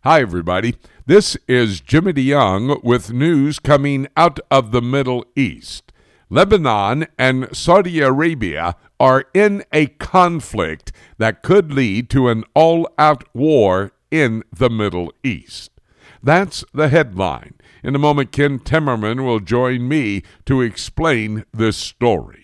Hi, everybody. This is Jimmy DeYoung with news coming out of the Middle East. Lebanon and Saudi Arabia are in a conflict that could lead to an all-out war in the Middle East. That's the headline. In a moment, Ken Timmerman will join me to explain this story.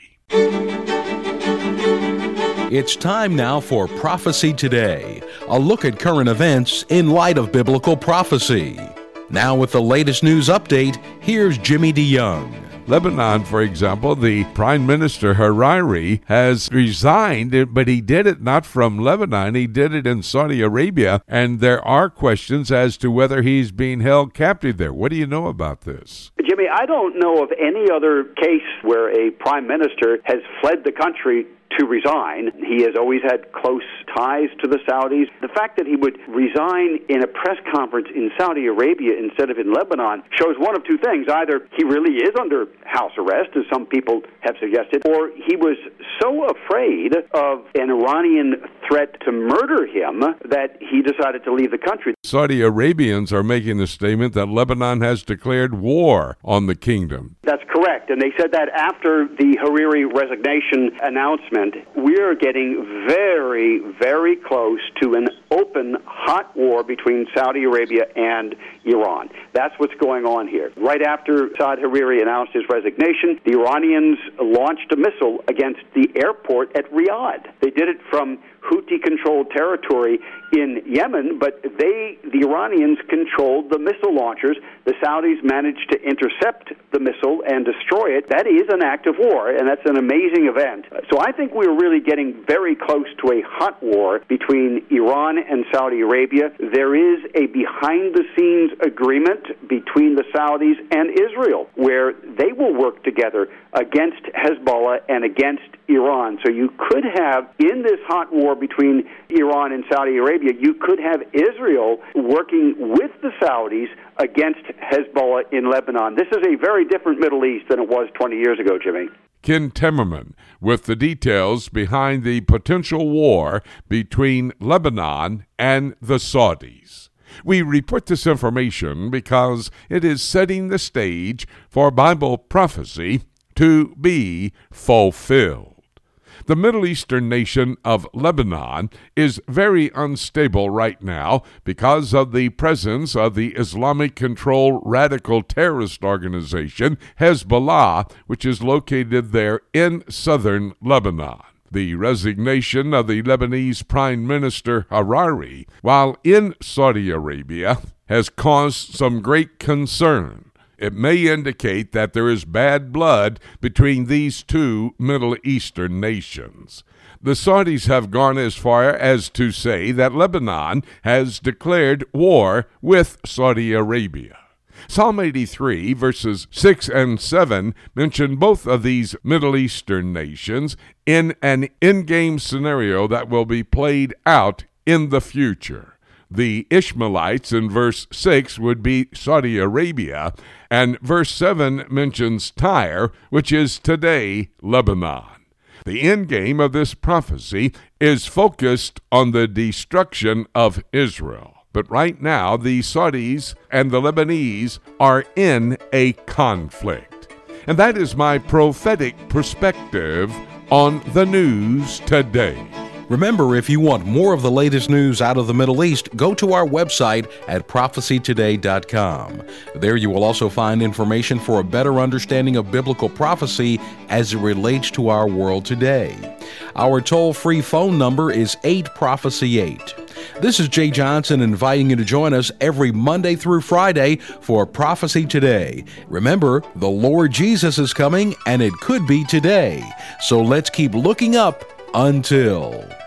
It's time now for Prophecy Today, a look at current events in light of biblical prophecy. Now with the latest news update, here's Jimmy DeYoung. Lebanon, for example, the Prime Minister Hariri has resigned, but he did it not from Lebanon. He did it in Saudi Arabia, and there are questions as to whether he's being held captive there. What do you know about this? Jimmy, I don't know of any other case where a prime minister has fled the country to resign. He has always had close ties to the Saudis. The fact that he would resign in a press conference in Saudi Arabia instead of in Lebanon shows one of two things. Either he really is under house arrest, as some people have suggested, or he was so afraid of an Iranian threat to murder him that he decided to leave the country. Saudi Arabians are making the statement that Lebanon has declared war on the kingdom. That's correct, and they said that after the Hariri resignation announcement. We're getting very, very close to an open, hot war between Saudi Arabia and Iran. That's what's going on here. Right after Saad Hariri announced his resignation, the Iranians launched a missile against the airport at Riyadh. They did it from Houthi-controlled territory in Yemen, but the Iranians controlled the missile launchers. The Saudis managed to intercept the missile and destroy it. That is an act of war, and that's an amazing event. So I think we're really getting very close to a hot war between Iran and Saudi Arabia. There is a behind-the-scenes agreement between the Saudis and Israel, where they will work together against Hezbollah and against Iran. So you could have, in this hot war between Iran and Saudi Arabia, you could have Israel working with the Saudis against Hezbollah in Lebanon. This is a very different Middle East than it was 20 years ago, Jimmy. Ken Timmerman with the details behind the potential war between Lebanon and the Saudis. We report this information because it is setting the stage for Bible prophecy to be fulfilled. The Middle Eastern nation of Lebanon is very unstable right now because of the presence of the Islamic-controlled radical terrorist organization Hezbollah, which is located there in southern Lebanon. The resignation of the Lebanese Prime Minister Hariri, while in Saudi Arabia, has caused some great concern. It may indicate that there is bad blood between these two Middle Eastern nations. The Saudis have gone as far as to say that Lebanon has declared war with Saudi Arabia. Psalm 83, verses 6 and 7, mention both of these Middle Eastern nations in an in-game scenario that will be played out in the future. The Ishmaelites in verse 6 would be Saudi Arabia, and verse 7 mentions Tyre, which is today Lebanon. The endgame of this prophecy is focused on the destruction of Israel. But right now, the Saudis and the Lebanese are in a conflict. And that is my prophetic perspective on the news today. Remember, if you want more of the latest news out of the Middle East, go to our website at prophecytoday.com. There you will also find information for a better understanding of biblical prophecy as it relates to our world today. Our toll-free phone number is 8-PROPHECY-8. This is Jay Johnson inviting you to join us every Monday through Friday for Prophecy Today. Remember, the Lord Jesus is coming, and it could be today. So let's keep looking up until...